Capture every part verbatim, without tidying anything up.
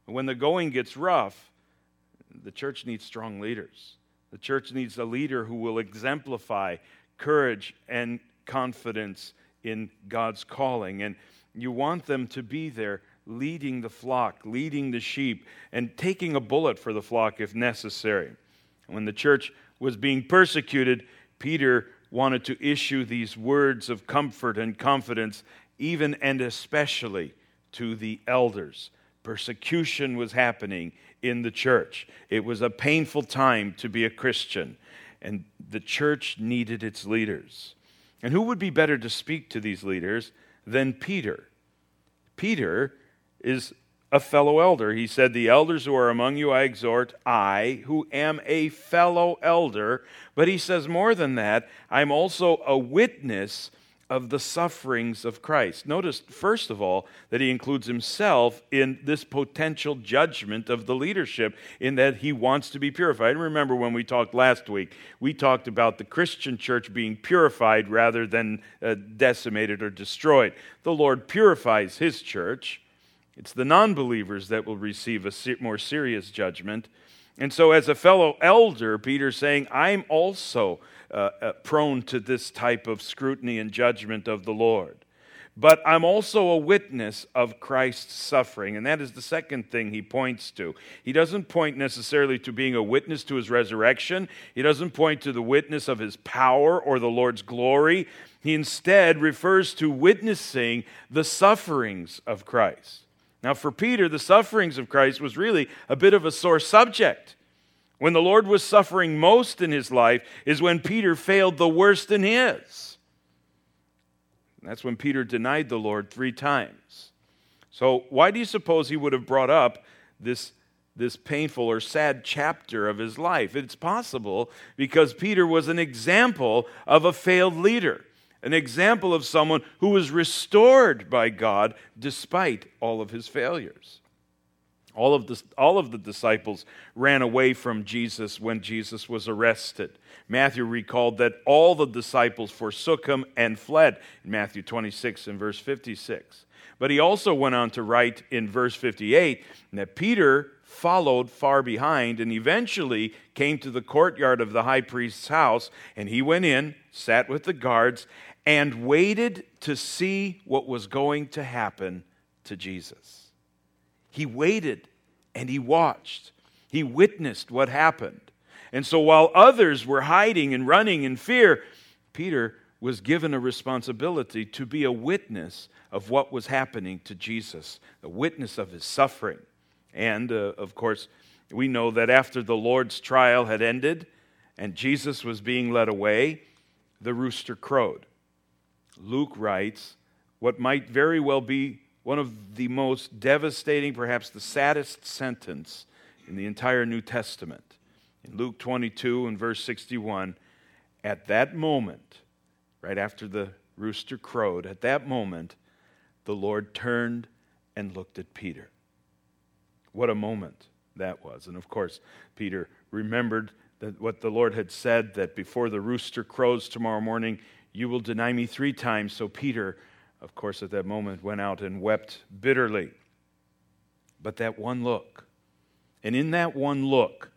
When the going gets rough, the church needs strong leaders. The church needs a leader who will exemplify courage and confidence in God's calling. And you want them to be there leading the flock, leading the sheep, and taking a bullet for the flock if necessary. When the church was being persecuted, Peter wanted to issue these words of comfort and confidence, even and especially to the elders. Persecution was happening in the church. It was a painful time to be a Christian, and the church needed its leaders. And who would be better to speak to these leaders than Peter? Peter is a fellow elder. He said, "The elders who are among you I exhort, I, who am a fellow elder." But he says more than that, I'm also a witness of the sufferings of Christ. Notice, first of all, that he includes himself in this potential judgment of the leadership, in that he wants to be purified. And remember when we talked last week, we talked about the Christian church being purified rather than uh, decimated or destroyed. The Lord purifies his church. It's the non-believers that will receive a more serious judgment. And so as a fellow elder, Peter's saying, I'm also uh, uh, prone to this type of scrutiny and judgment of the Lord. But I'm also a witness of Christ's suffering. And that is the second thing he points to. He doesn't point necessarily to being a witness to his resurrection. He doesn't point to the witness of his power or the Lord's glory. He instead refers to witnessing the sufferings of Christ. Now, for Peter, the sufferings of Christ was really a bit of a sore subject. When the Lord was suffering most in his life is when Peter failed the worst in his. And that's when Peter denied the Lord three times. So why do you suppose he would have brought up this, this painful or sad chapter of his life? It's possible because Peter was an example of a failed leader. An example of someone who was restored by God despite all of his failures. All of the, all of the disciples ran away from Jesus when Jesus was arrested. Matthew recalled that all the disciples forsook him and fled in Matthew twenty-six and verse fifty-six. But he also went on to write in verse fifty-eight that Peter followed far behind and eventually came to the courtyard of the high priest's house, and he went in, sat with the guards, and waited to see what was going to happen to Jesus. He waited and he watched. He witnessed what happened. And so while others were hiding and running in fear, Peter was given a responsibility to be a witness of what was happening to Jesus, a witness of his suffering. And, uh, of course, we know that after the Lord's trial had ended and Jesus was being led away, the rooster crowed. Luke writes what might very well be one of the most devastating, perhaps the saddest sentence in the entire New Testament. In Luke twenty-two and verse sixty-one, at that moment, right after the rooster crowed, at that moment, the Lord turned and looked at Peter. What a moment that was. And of course, Peter remembered that what the Lord had said, that before the rooster crows tomorrow morning, you will deny me three times. So Peter, of course, at that moment went out and wept bitterly. But that one look, and in that one look,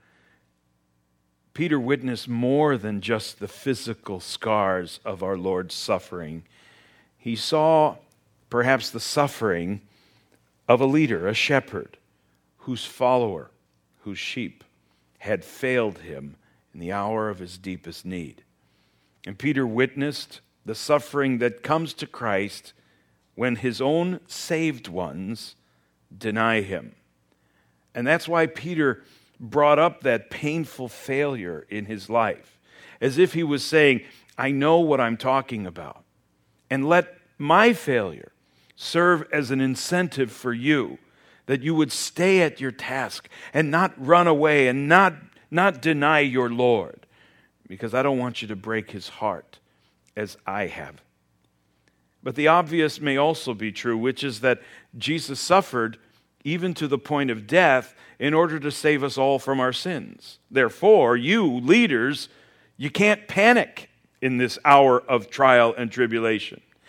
Peter witnessed more than just the physical scars of our Lord's suffering. He saw perhaps the suffering of a leader, a shepherd, whose follower, whose sheep, had failed him in the hour of his deepest need. And Peter witnessed the suffering that comes to Christ when his own saved ones deny him. And that's why Peter brought up that painful failure in his life, as if he was saying, I know what I'm talking about, and let my failure serve as an incentive for you, that you would stay at your task and not run away and not, not deny your Lord, because I don't want you to break his heart as I have. But the obvious may also be true, which is that Jesus suffered even to the point of death in order to save us all from our sins. Therefore, you leaders, you can't panic in this hour of trial and tribulation.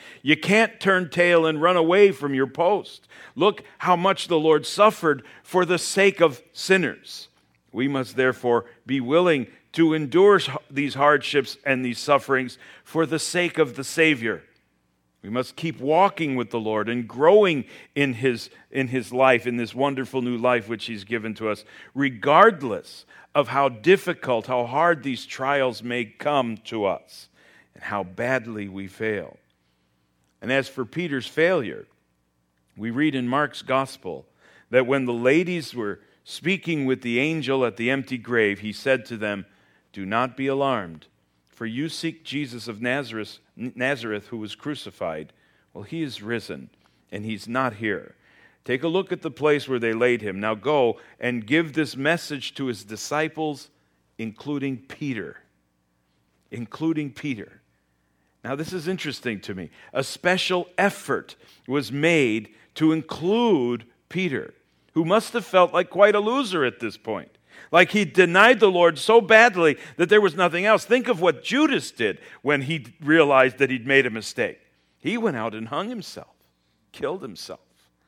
You can't turn tail and run away from your post. Look how much the Lord suffered for the sake of sinners. We must therefore be willing to endure these hardships and these sufferings for the sake of the Savior. We must keep walking with the Lord and growing in His, in His life, in this wonderful new life which He's given to us, regardless of how difficult, how hard these trials may come to us and how badly we fail. And as for Peter's failure, we read in Mark's Gospel that when the ladies were speaking with the angel at the empty grave, he said to them, "Do not be alarmed, for you seek Jesus of Nazareth, Nazareth who was crucified. Well, He is risen, and He's not here. Take a look at the place where they laid Him. Now go and give this message to His disciples, including Peter." Including Peter. Now this is interesting to me. A special effort was made to include Peter, who must have felt like quite a loser at this point. Like he denied the Lord so badly that there was nothing else. Think of what Judas did when he realized that he'd made a mistake. He went out and hung himself, killed himself.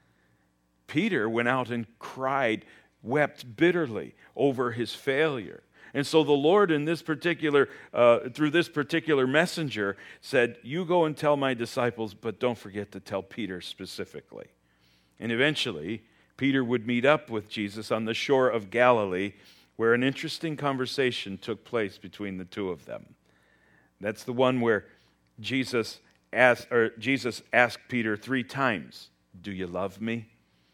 Peter went out and cried, wept bitterly over his failure. And so the Lord in this particular, uh, through this particular messenger said, "You go and tell my disciples, but don't forget to tell Peter specifically." And eventually, Peter would meet up with Jesus on the shore of Galilee, where an interesting conversation took place between the two of them. That's the one where Jesus asked, or Jesus asked Peter three times, "Do you love me?"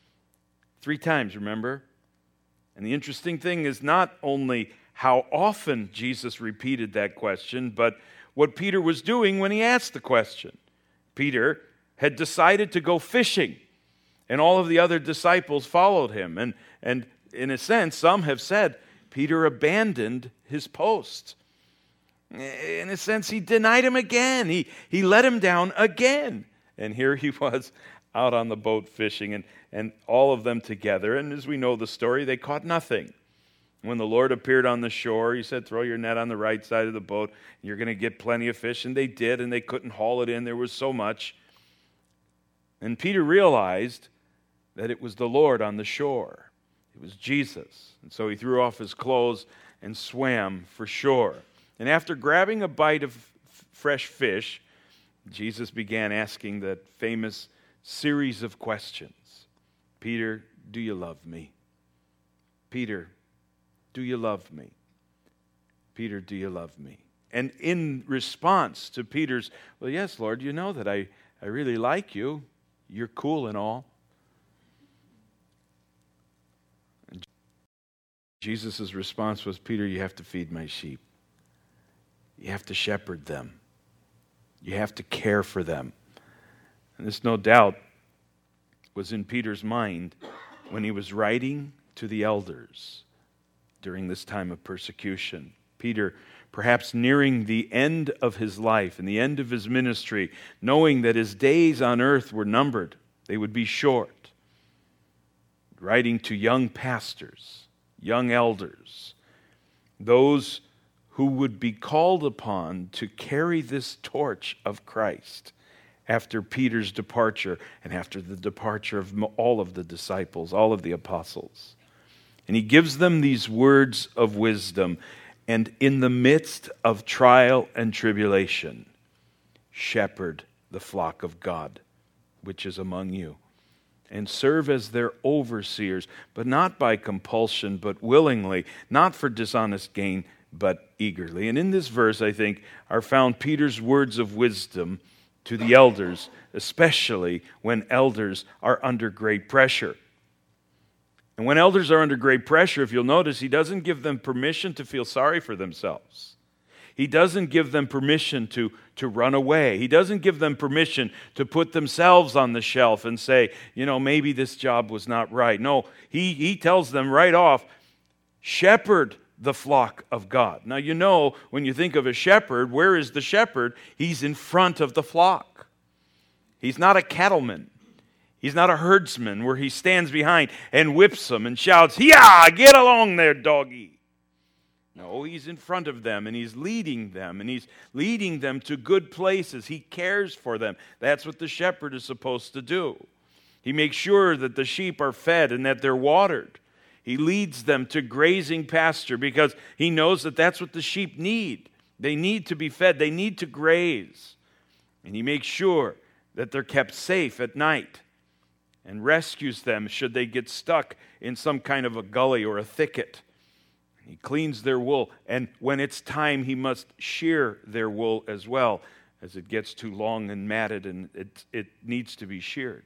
Three times, remember? And the interesting thing is not only how often Jesus repeated that question, but what Peter was doing when he asked the question. Peter had decided to go fishing, and all of the other disciples followed him. And, and in a sense, some have said Peter abandoned his post. In a sense, he denied him again. He, he let him down again. And here he was out on the boat fishing, and, and all of them together. And as we know the story, they caught nothing. When the Lord appeared on the shore, He said, "Throw your net on the right side of the boat, and you're going to get plenty of fish." And they did, and they couldn't haul it in. There was so much. And Peter realized that it was the Lord on the shore. It was Jesus. And so he threw off his clothes and swam for shore. And after grabbing a bite of f- fresh fish, Jesus began asking that famous series of questions. "Peter, do you love me? Peter, do you love me? Peter, do you love me?" And in response to Peter's, "Well, yes, Lord, you know that I, I really like you. You're cool and all." And Jesus' response was, "Peter, you have to feed my sheep. You have to shepherd them. You have to care for them." And this, no doubt, was in Peter's mind when he was writing to the elders during this time of persecution. Peter, perhaps nearing the end of his life and the end of his ministry, knowing that his days on earth were numbered, they would be short, writing to young pastors, young elders, those who would be called upon to carry this torch of Christ after Peter's departure and after the departure of all of the disciples, all of the apostles. And he gives them these words of wisdom. And in the midst of trial and tribulation, shepherd the flock of God, which is among you, and serve as their overseers, but not by compulsion, but willingly, not for dishonest gain, but eagerly. And in this verse, I think, are found Peter's words of wisdom to the elders, especially when elders are under great pressure. And when elders are under great pressure, if you'll notice, he doesn't give them permission to feel sorry for themselves. He doesn't give them permission to, to run away. He doesn't give them permission to put themselves on the shelf and say, you know, maybe this job was not right. No, he, he tells them right off, shepherd the flock of God. Now, you know, when you think of a shepherd, where is the shepherd? He's in front of the flock. He's not a cattleman. He's not a herdsman where he stands behind and whips them and shouts, "Yeah, get along there, doggy." No, he's in front of them, and he's leading them, and he's leading them to good places. He cares for them. That's what the shepherd is supposed to do. He makes sure that the sheep are fed and that they're watered. He leads them to grazing pasture because he knows that that's what the sheep need. They need to be fed. They need to graze. And he makes sure that they're kept safe at night and rescues them should they get stuck in some kind of a gully or a thicket. He cleans their wool, and when it's time, he must shear their wool as well, as it gets too long and matted and it, it needs to be sheared.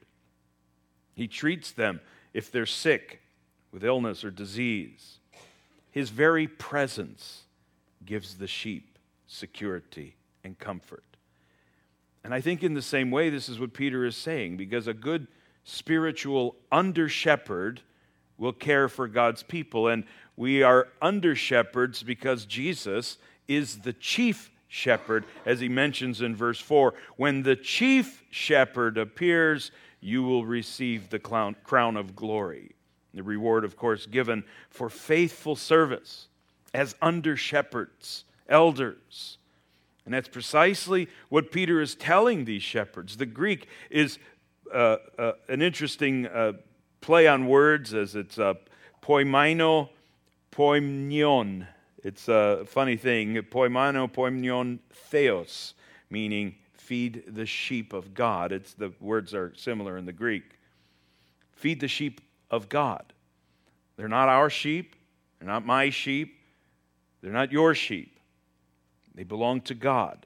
He treats them if they're sick with illness or disease. His very presence gives the sheep security and comfort. And I think in the same way, this is what Peter is saying, because a good spiritual under-shepherd will care for God's people. And we are under-shepherds because Jesus is the chief shepherd, as he mentions in verse four. When the chief shepherd appears, you will receive the crown of glory. The reward, of course, given for faithful service as under-shepherds, elders. And that's precisely what Peter is telling these shepherds. The Greek is uh, uh, an interesting uh, play on words, as it's uh, poimaino, poimnion. It's a funny thing. Poimaino, poimnion, theos, meaning feed the sheep of God. It's the words are similar in the Greek. Feed the sheep of God. They're not our sheep. They're not my sheep. They're not your sheep. They belong to God.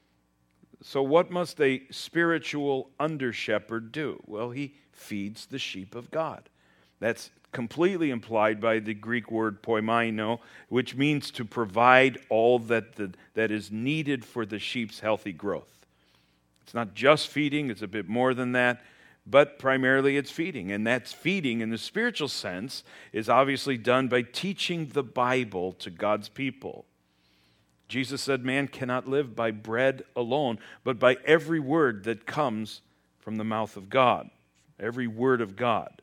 So what must a spiritual under-shepherd do? Well, he feeds the sheep of God. That's completely implied by the Greek word poimaino, which means to provide all that, the, that is needed for the sheep's healthy growth. It's not just feeding, it's a bit more than that, but primarily it's feeding. And that's feeding in the spiritual sense is obviously done by teaching the Bible to God's people. Jesus said, man cannot live by bread alone, but by every word that comes from the mouth of God. Every word of God.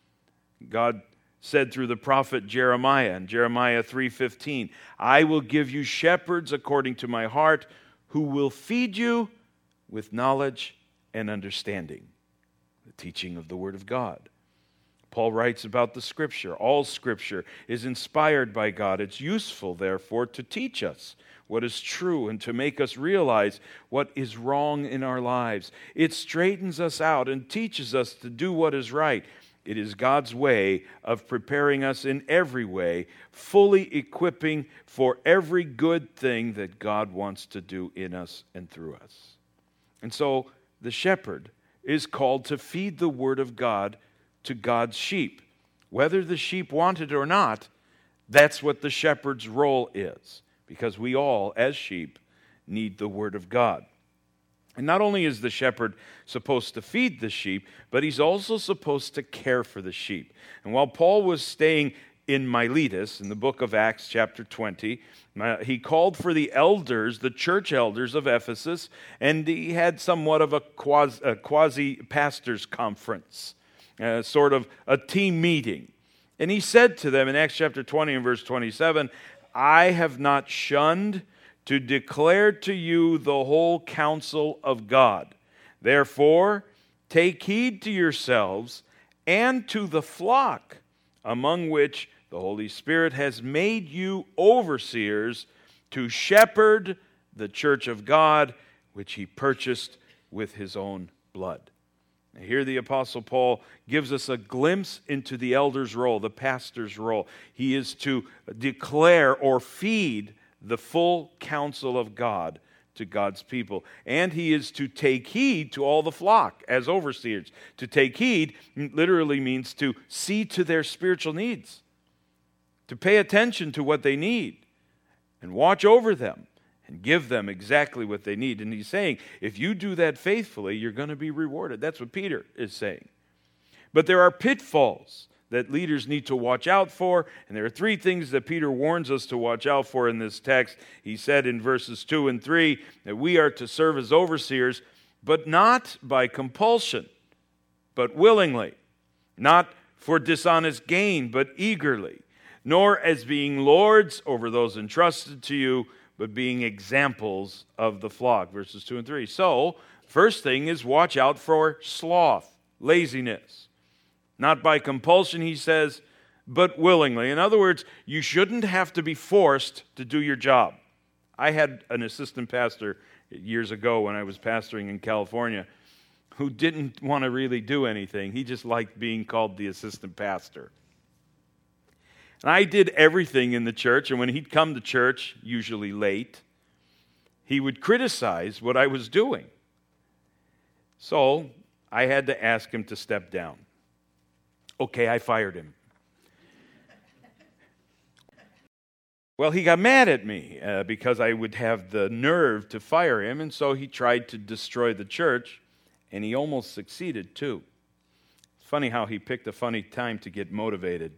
God said through the prophet Jeremiah in Jeremiah three fifteen, I will give you shepherds according to my heart who will feed you with knowledge and understanding. The teaching of the word of God. Paul writes about the Scripture. All Scripture is inspired by God. It's useful, therefore, to teach us what is true and to make us realize what is wrong in our lives. It straightens us out and teaches us to do what is right. It is God's way of preparing us in every way, fully equipping for every good thing that God wants to do in us and through us. And so the shepherd is called to feed the word of God to God's sheep. Whether the sheep want it or not, that's what the shepherd's role is, because we all, as sheep, need the word of God. And not only is the shepherd supposed to feed the sheep, but he's also supposed to care for the sheep. And while Paul was staying in Miletus, in the book of Acts chapter twenty, he called for the elders, the church elders of Ephesus, and he had somewhat of a quasi, a quasi-pastors conference, uh, sort of a team meeting. And he said to them in Acts chapter twenty and verse twenty-seven, I have not shunned to declare to you the whole counsel of God. Therefore, take heed to yourselves and to the flock, among which the Holy Spirit has made you overseers to shepherd the church of God, which he purchased with his own blood. Now, here the Apostle Paul gives us a glimpse into the elder's role, the pastor's role. He is to declare or feed the full counsel of God to God's people. And he is to take heed to all the flock as overseers. To take heed literally means to see to their spiritual needs, to pay attention to what they need, and watch over them, and give them exactly what they need. And he's saying, if you do that faithfully, you're going to be rewarded. That's what Peter is saying. But there are pitfalls that leaders need to watch out for. And there are three things that Peter warns us to watch out for in this text. He said in verses two and three that we are to serve as overseers, but not by compulsion, but willingly. Not for dishonest gain, but eagerly. nor as being lords over those entrusted to you, but being examples of the flock. Verses two and three. So, first thing is watch out for sloth, laziness. Not by compulsion, he says, but willingly. In other words, you shouldn't have to be forced to do your job. I had an assistant pastor years ago when I was pastoring in California who didn't want to really do anything. He just liked being called the assistant pastor. And I did everything in the church, and when he'd come to church, usually late, he would criticize what I was doing. So I had to ask him to step down. Okay, I fired him. Well, he got mad at me uh, because I would have the nerve to fire him, and so he tried to destroy the church, and he almost succeeded too. It's funny how he picked a funny time to get motivated.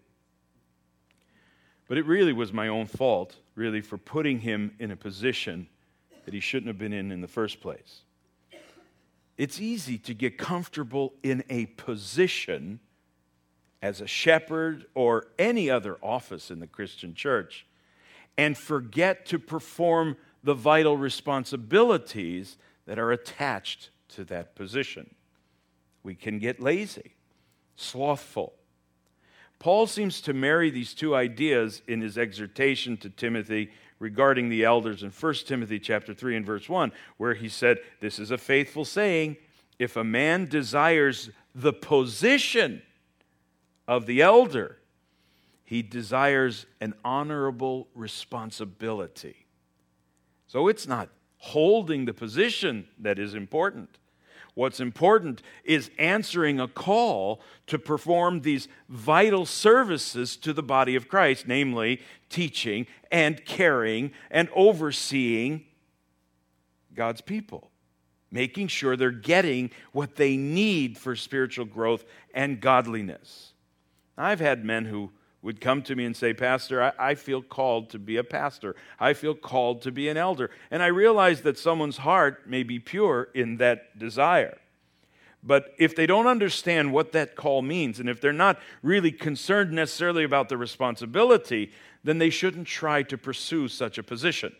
But it really was my own fault, really, for putting him in a position that he shouldn't have been in in the first place. It's easy to get comfortable in a position as a shepherd or any other office in the Christian church and forget to perform the vital responsibilities that are attached to that position. We can get lazy, slothful. Paul seems to marry these two ideas in his exhortation to Timothy regarding the elders in First Timothy chapter three and verse one, where he said, this is a faithful saying, if a man desires the position of the elder, he desires an honorable responsibility. So it's not holding the position that is important. What's important is answering a call to perform these vital services to the body of Christ, namely teaching and caring and overseeing God's people, making sure they're getting what they need for spiritual growth and godliness. I've had men who would come to me and say, Pastor, I, I feel called to be a pastor. I feel called to be an elder. And I realize that someone's heart may be pure in that desire. But if they don't understand what that call means, and if they're not really concerned necessarily about the responsibility, then they shouldn't try to pursue such a position.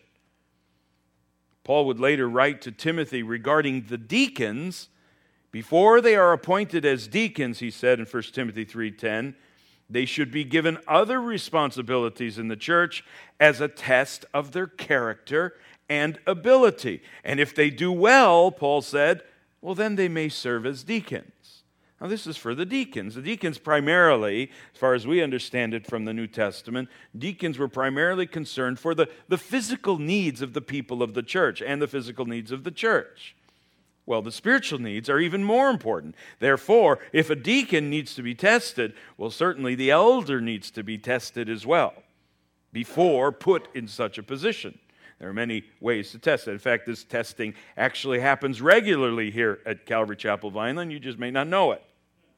Paul would later write to Timothy regarding the deacons. Before they are appointed as deacons, he said in First Timothy three ten, they should be given other responsibilities in the church as a test of their character and ability. And if they do well, Paul said, well, then they may serve as deacons. Now, this is for the deacons. The deacons primarily, as far as we understand it from the New Testament, deacons were primarily concerned for the, the physical needs of the people of the church and the physical needs of the church. Well, the spiritual needs are even more important. Therefore, if a deacon needs to be tested, well, certainly the elder needs to be tested as well before put in such a position. There are many ways to test it. In fact, this testing actually happens regularly here at Calvary Chapel Vineland. You just may not know it.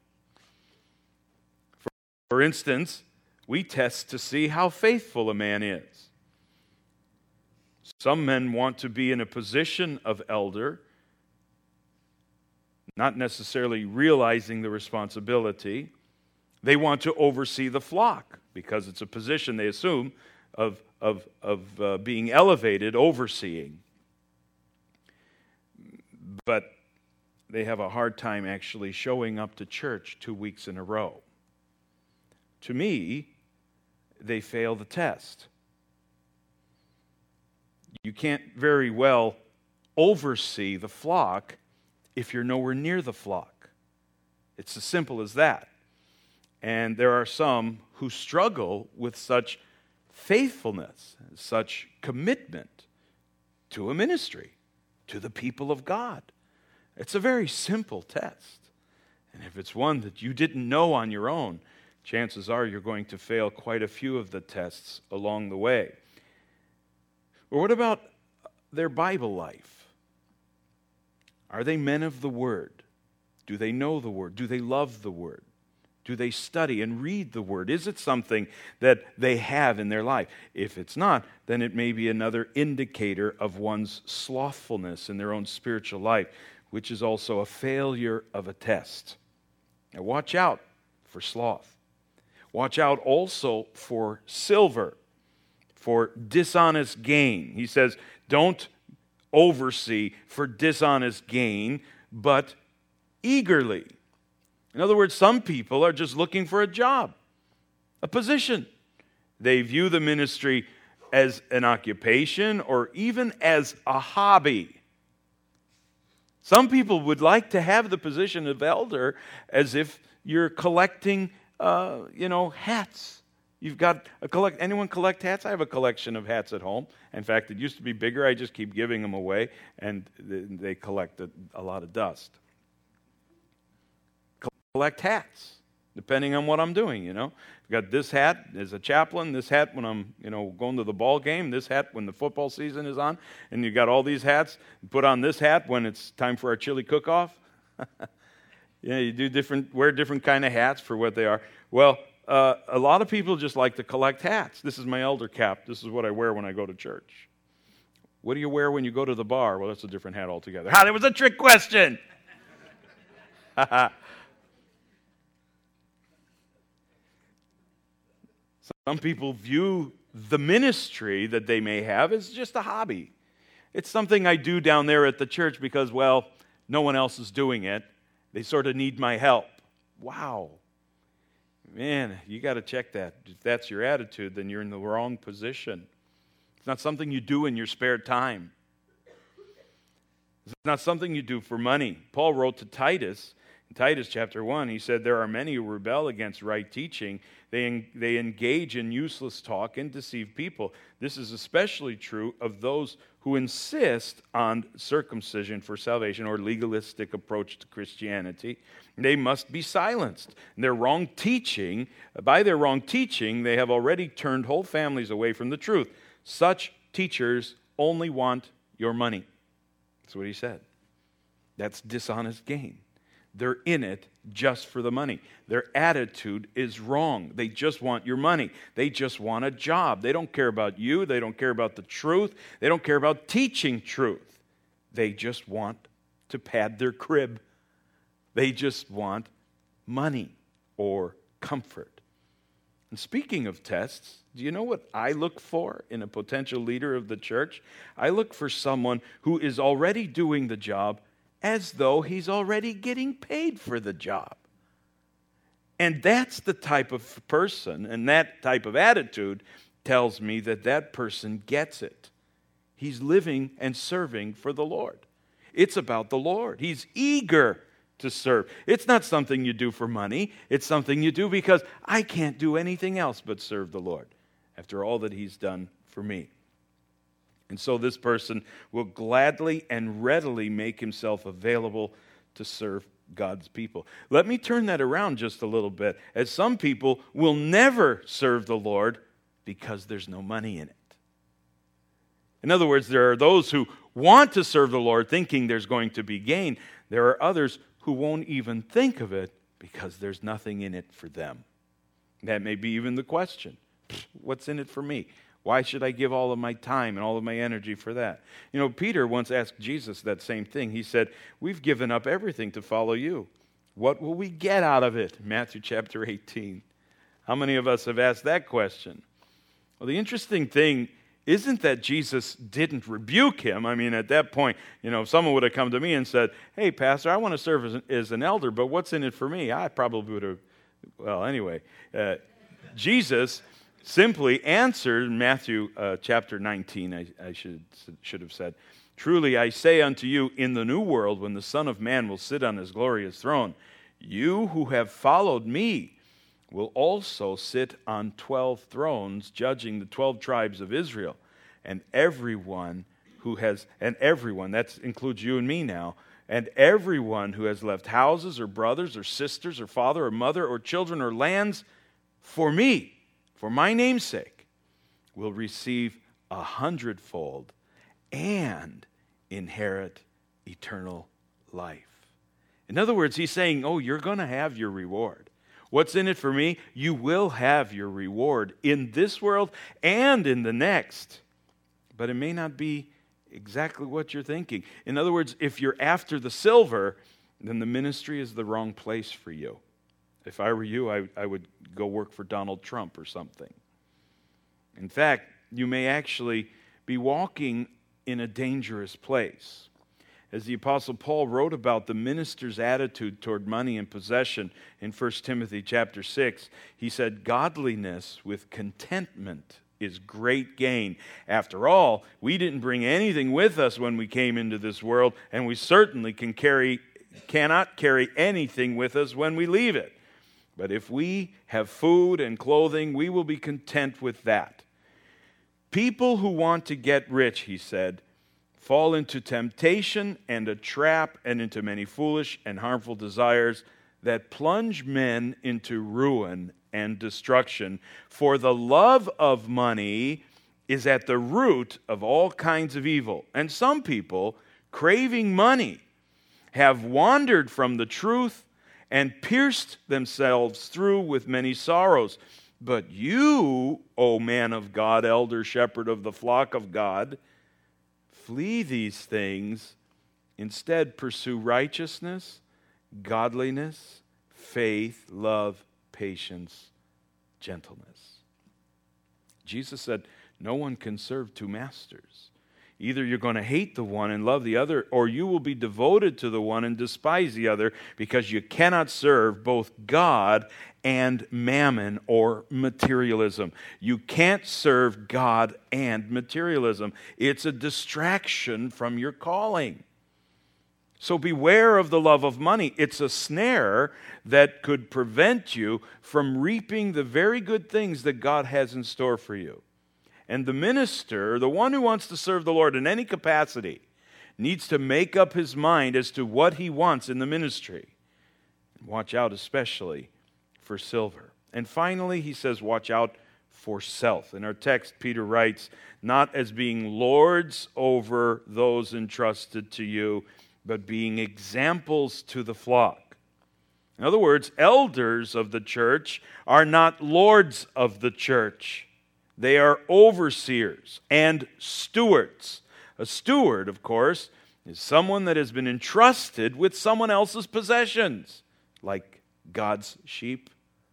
For instance, we test to see how faithful a man is. Some men want to be in a position of elder, not necessarily realizing the responsibility. They want to oversee the flock because it's a position they assume of, of, of uh, being elevated, overseeing. But they have a hard time actually showing up to church two weeks in a row. To me, they fail the test. You can't very well oversee the flock if you're nowhere near the flock. It's as simple as that. And there are some who struggle with such faithfulness, such commitment to a ministry, to the people of God. It's a very simple test. And if it's one that you didn't know on your own, chances are you're going to fail quite a few of the tests along the way. Or what about their Bible life? Are they men of the Word? Do they know the Word? Do they love the Word? Do they study and read the Word? Is it something that they have in their life? If it's not, then it may be another indicator of one's slothfulness in their own spiritual life, which is also a failure of a test. Now watch out for sloth. Watch out also for silver, for dishonest gain. He says, don't oversee for dishonest gain, but eagerly. In other words, some people are just looking for a job, a position. They view the ministry as an occupation or even as a hobby. Some people would like to have the position of elder as if you're collecting, uh, you know, hats. You've got a collect. Anyone collect hats? I have a collection of hats at home. In fact, it used to be bigger. I just keep giving them away, and they collect a, a lot of dust. Collect hats, depending on what I'm doing. You know, I've got this hat as a chaplain. This hat when I'm, you know, going to the ball game. This hat when the football season is on, and you got all these hats. Put on this hat when it's time for our chili cook-off. Yeah, you do different, wear different kind of hats for what they are. Well. Uh, a lot of people just like to collect hats. This is my elder cap. This is what I wear when I go to church. What do you wear when you go to the bar? Well, that's a different hat altogether. Ah, that was a trick question. Some people view the ministry that they may have as just a hobby. It's something I do down there at the church because, well, no one else is doing it. They sort of need my help. Wow. Man, you got to check that. If that's your attitude, then you're in the wrong position. It's not something you do in your spare time. It's not something you do for money. Paul wrote to Titus, in Titus chapter one, he said, there are many who rebel against right teaching. They, they engage in useless talk and deceive people. This is especially true of those who insist on circumcision for salvation or legalistic approach to Christianity. They must be silenced. Their wrong teaching, by their wrong teaching, they have already turned whole families away from the truth. Such teachers only want your money. That's what he said. That's dishonest gain. They're in it just for the money. Their attitude is wrong. They just want your money. They just want a job. They don't care about you. They don't care about the truth. They don't care about teaching truth. They just want to pad their crib. They just want money or comfort. And speaking of tests, do you know what I look for in a potential leader of the church? I look for someone who is already doing the job as though he's already getting paid for the job. And that's the type of person, and that type of attitude tells me that that person gets it. He's living and serving for the Lord. It's about the Lord. He's eager to serve. It's not something you do for money. It's something you do because I can't do anything else but serve the Lord after all that He's done for me. And so this person will gladly and readily make himself available to serve God's people. Let me turn that around just a little bit, as some people will never serve the Lord because there's no money in it. In other words, there are those who want to serve the Lord thinking there's going to be gain. There are others who won't even think of it because there's nothing in it for them. That may be even the question. What's in it for me? Why should I give all of my time and all of my energy for that? You know, Peter once asked Jesus that same thing. He said, we've given up everything to follow you. What will we get out of it? Matthew chapter eighteen. How many of us have asked that question? Well, the interesting thing isn't that Jesus didn't rebuke him. I mean, at that point, you know, if someone would have come to me and said, hey, Pastor, I want to serve as an, as an elder, but what's in it for me? I probably would have, well, anyway. Uh, Jesus simply answered in Matthew uh, chapter nineteen, I, I should, should have said, truly I say unto you, in the new world, when the Son of Man will sit on his glorious throne, you who have followed me will also sit on twelve thrones, judging the twelve tribes of Israel. And everyone who has, and everyone, that includes you and me now, and everyone who has left houses or brothers or sisters or father or mother or children or lands for me, for my name's sake, will receive a hundredfold and inherit eternal life. In other words, he's saying, oh, you're going to have your reward. What's in it for me? You will have your reward in this world and in the next. But it may not be exactly what you're thinking. In other words, if you're after the silver, then the ministry is the wrong place for you. If I were you, I, I would go work for Donald Trump or something. In fact, you may actually be walking in a dangerous place. As the Apostle Paul wrote about the minister's attitude toward money and possession in First Timothy chapter six, he said, "Godliness with contentment is great gain. After all, we didn't bring anything with us when we came into this world, and we certainly can carry, cannot carry anything with us when we leave it. But if we have food and clothing, we will be content with that." People who want to get rich, he said, fall into temptation and a trap and into many foolish and harmful desires that plunge men into ruin and destruction. For the love of money is at the root of all kinds of evil. And some people, craving money, have wandered from the truth and pierced themselves through with many sorrows. But you, O man of God, elder shepherd of the flock of God, flee these things. Instead, pursue righteousness, godliness, faith, love, patience, gentleness. Jesus said, no one can serve two masters. Either you're going to hate the one and love the other, or you will be devoted to the one and despise the other, because you cannot serve both God and mammon or materialism. You can't serve God and materialism. It's a distraction from your calling. So beware of the love of money. It's a snare that could prevent you from reaping the very good things that God has in store for you. And the minister, the one who wants to serve the Lord in any capacity, needs to make up his mind as to what he wants in the ministry. Watch out especially for silver. And finally, he says, watch out for self. In our text, Peter writes, not as being lords over those entrusted to you, but being examples to the flock. In other words, elders of the church are not lords of the church. They are overseers and stewards. A steward, of course, is someone that has been entrusted with someone else's possessions, like God's sheep.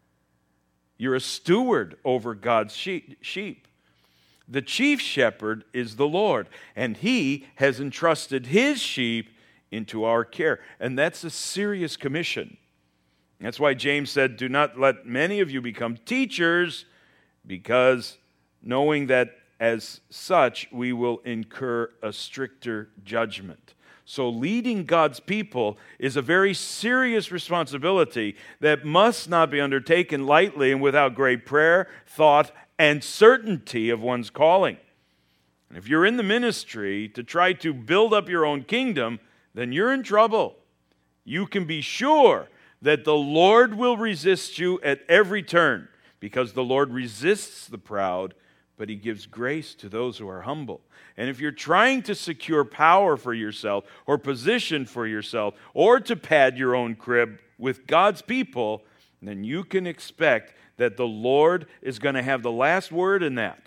You're a steward over God's sheep. The chief shepherd is the Lord, and he has entrusted his sheep into our care. And that's a serious commission. That's why James said, do not let many of you become teachers, because knowing that as such we will incur a stricter judgment. So leading God's people is a very serious responsibility that must not be undertaken lightly and without great prayer, thought, and certainty of one's calling. And if you're in the ministry to try to build up your own kingdom, then you're in trouble. You can be sure that the Lord will resist you at every turn, because the Lord resists the proud, but he gives grace to those who are humble. And if you're trying to secure power for yourself, or position for yourself, or to pad your own crib with God's people, then you can expect that the Lord is going to have the last word in that.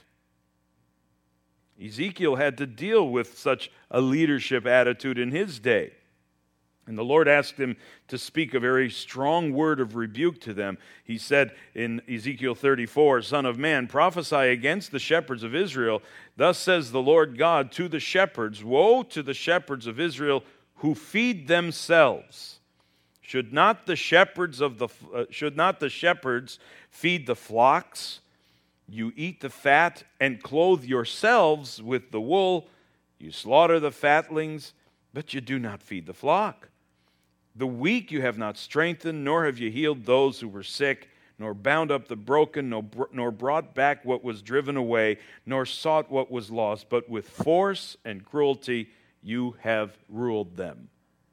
Ezekiel had to deal with such a leadership attitude in his day. And the Lord asked him to speak a very strong word of rebuke to them. He said in Ezekiel thirty-four, Son of man, prophesy against the shepherds of Israel. Thus says the Lord God to the shepherds, woe to the shepherds of Israel who feed themselves. Should not the shepherds of the uh, should not the shepherds feed the flocks? You eat the fat and clothe yourselves with the wool. You slaughter the fatlings, but you do not feed the flock. The weak you have not strengthened, nor have you healed those who were sick, nor bound up the broken, nor, nor brought back what was driven away, nor sought what was lost, but with force and cruelty you have ruled them.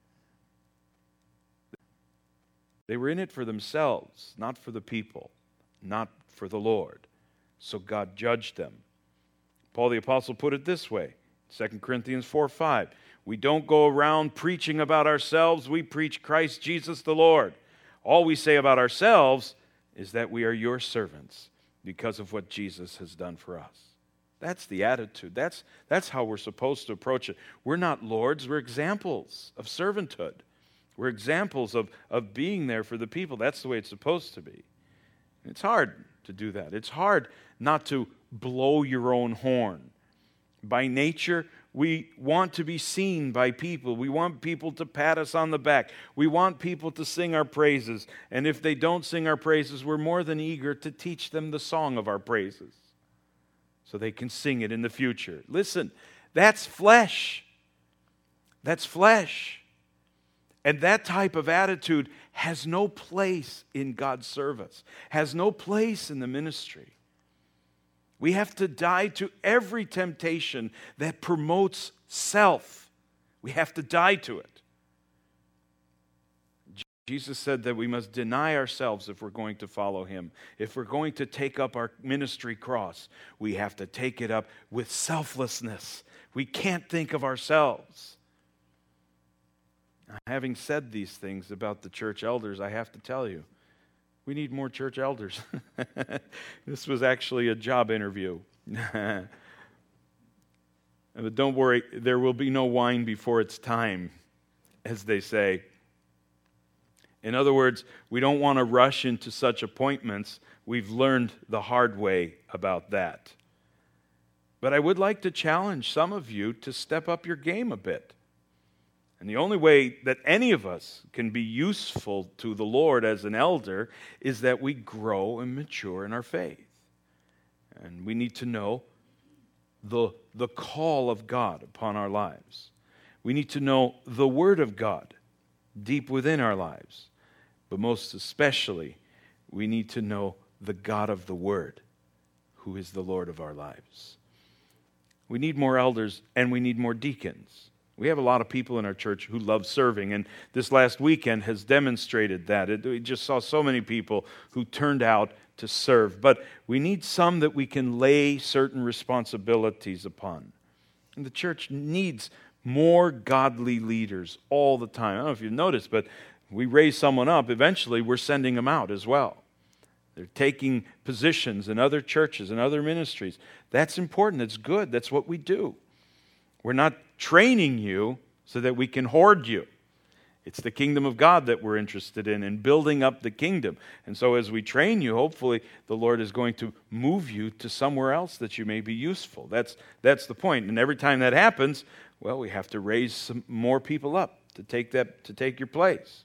They were in it for themselves, not for the people, not for the Lord. So God judged them. Paul the Apostle put it this way, Second Corinthians four five. We don't go around preaching about ourselves. We preach Christ Jesus the Lord. All we say about ourselves is that we are your servants because of what Jesus has done for us. That's the attitude. That's, that's how we're supposed to approach it. We're not lords. We're examples of servanthood. We're examples of, of being there for the people. That's the way it's supposed to be. It's hard to do that. It's hard not to blow your own horn. By nature, we want to be seen by people. We want people to pat us on the back. We want people to sing our praises. And if they don't sing our praises, we're more than eager to teach them the song of our praises so they can sing it in the future. Listen, that's flesh. That's flesh. And that type of attitude has no place in God's service, has no place in the ministry. We have to die to every temptation that promotes self. We have to die to it. Jesus said that we must deny ourselves if we're going to follow Him. If we're going to take up our ministry cross, we have to take it up with selflessness. We can't think of ourselves. Having said these things about the church elders, I have to tell you, we need more church elders. This was actually a job interview. But don't worry, there will be no wine before it's time, as they say. In other words, we don't want to rush into such appointments. We've learned the hard way about that. But I would like to challenge some of you to step up your game a bit. And the only way that any of us can be useful to the Lord as an elder is that we grow and mature in our faith. And we need to know the, the call of God upon our lives. We need to know the Word of God deep within our lives. But most especially, we need to know the God of the Word, who is the Lord of our lives. We need more elders and we need more deacons. We have a lot of people in our church who love serving, and this last weekend has demonstrated that. It, we just saw so many people who turned out to serve. But we need some that we can lay certain responsibilities upon. And the church needs more godly leaders all the time. I don't know if you've noticed, but we raise someone up, eventually we're sending them out as well. They're taking positions in other churches and other ministries. That's important. That's good. That's what we do. We're not training you so that we can hoard you. It's the kingdom of God that we're interested in, and building up the kingdom. And so as we train you, hopefully the Lord is going to move you to somewhere else that you may be useful. That's, that's the point. And every time that happens, well, we have to raise some more people up to take that, to take your place.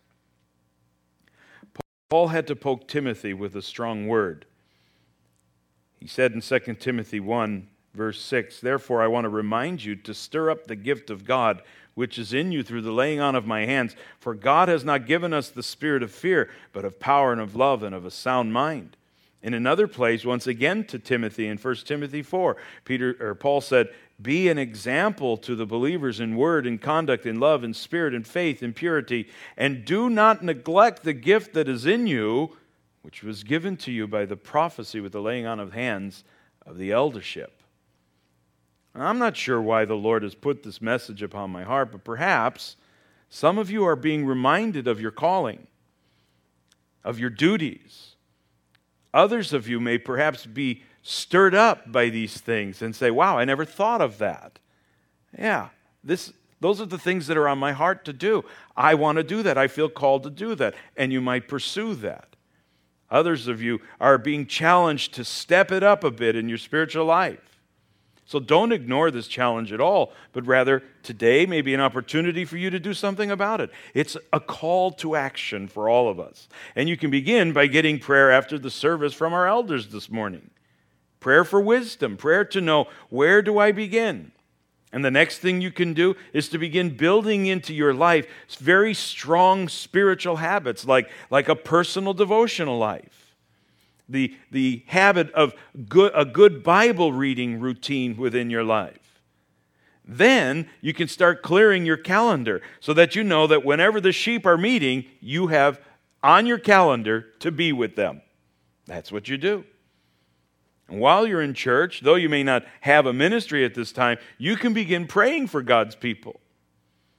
Paul had to poke Timothy with a strong word. He said in Second Timothy one, verse six, "Therefore I want to remind you to stir up the gift of God, which is in you through the laying on of my hands. For God has not given us the spirit of fear, but of power and of love and of a sound mind." In another place, once again to Timothy, in First Timothy four, Peter or Paul said, "Be an example to the believers in word, in conduct, in love, in spirit, in faith, in purity, and do not neglect the gift that is in you, which was given to you by the prophecy with the laying on of hands of the eldership." I'm not sure why the Lord has put this message upon my heart, but perhaps some of you are being reminded of your calling, of your duties. Others of you may perhaps be stirred up by these things and say, "Wow, I never thought of that." Yeah, this, those are the things that are on my heart to do. I want to do that. I feel called to do that. And you might pursue that. Others of you are being challenged to step it up a bit in your spiritual life. So don't ignore this challenge at all, but rather today may be an opportunity for you to do something about it. It's a call to action for all of us. And you can begin by getting prayer after the service from our elders this morning. Prayer for wisdom, prayer to know, where do I begin? And the next thing you can do is to begin building into your life very strong spiritual habits, like, like a personal devotional life. The, the habit of good, a good Bible reading routine within your life. Then you can start clearing your calendar so that you know that whenever the sheep are meeting, you have on your calendar to be with them. That's what you do. And while you're in church, though you may not have a ministry at this time, you can begin praying for God's people.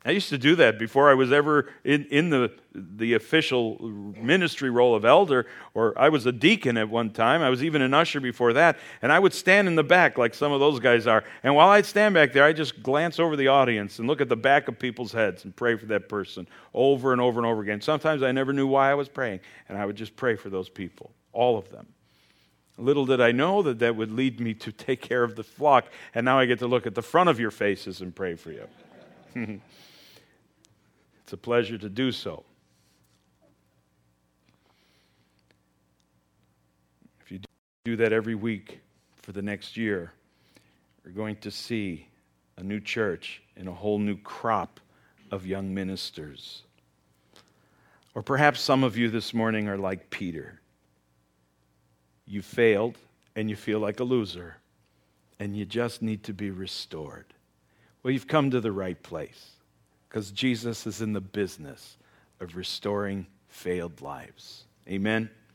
I used to do that before I was ever in, in the, the official ministry role of elder, or I was a deacon at one time. I was even an usher before that, and I would stand in the back like some of those guys are. And while I'd stand back there, I'd just glance over the audience and look at the back of people's heads and pray for that person over and over and over again. Sometimes I never knew why I was praying, and I would just pray for those people, all of them. Little did I know that that would lead me to take care of the flock, and now I get to look at the front of your faces and pray for you. It's a pleasure to do so. If you do that every week for the next year, you're going to see a new church and a whole new crop of young ministers. Or perhaps some of you this morning are like Peter. You failed and you feel like a loser, and you just need to be restored. Well, you've come to the right place, because Jesus is in the business of restoring failed lives. Amen?